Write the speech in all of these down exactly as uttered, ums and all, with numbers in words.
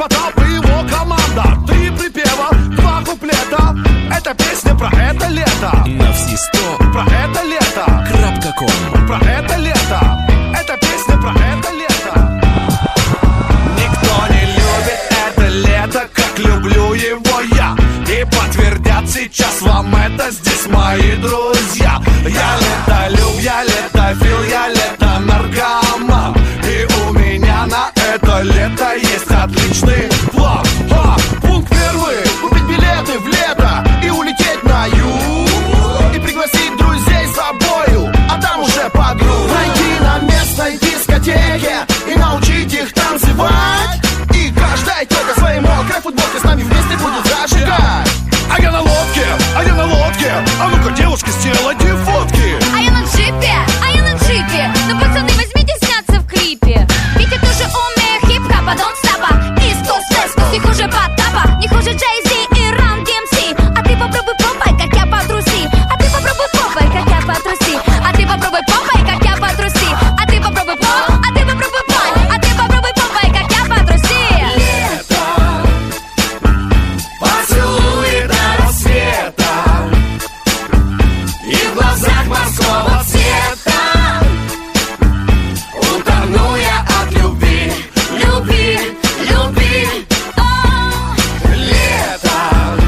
Потап и его команда. Три припева, два куплета. Это песня про это лето. На все сто. Про это лето. Крапка ком. Про это лето. Это песня про это лето. Никто не любит это лето, как люблю его я. И подтвердят сейчас вам это здесь мои друзья. Я летолюб, я летофил, я лето-наркоман. И у меня на это лето есть отличный план. Ха! Пункт первый. Купить билеты в лето и улететь на юг. И пригласить друзей с собою, а там уже подруг. Найти на местной дискотеке и научить их танцевать. И каждая тёлка своей мокрой футболкой с нами вместе будет зажигать. А я на лодке, а я на лодке. А ну-ка, девушки, сделайте фотки. А я на джипе, а я на джипе. Ну, пацаны, возьмите сняться в клипе. Витя тоже умеет хип-хапа, дон стопа. Искус, вескус, не хуже Потапа. Не хуже Джей-Зи и Ран Ди Эм Си. А ты попробуй попай, как я потруси. А ты попробуй попай, как я потруси. А ты попробуй попай, как я потруси. А ты попробуй поп, а ты попробуй пай. А ты попробуй попай, как я потруси. Лето, поцелуй до рассвета. И в глазах морского цвета утону я от любви, любви, любви. Лето,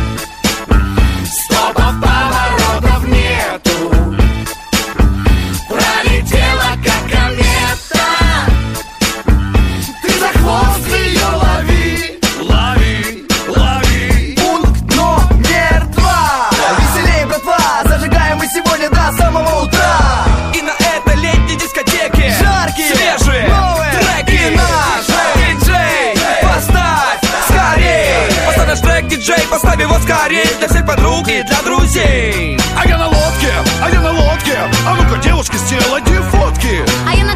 стопов поворотов нету. Пролетела как комета. Ты за хвост ее лови, лови, лови. Пункт номер два. Веселее, братва, зажигаем мы сегодня до самого утра. И на этой летней дискотеке Жаркие, свежие новые треки. и наши. Диджей, поставь скорей. Поставь наш трек, диджей, поставь его скорей. Для всех подруг и для друзей. А я на лодке, а я на лодке. А ну-ка, девушки, сделайте фотки. А я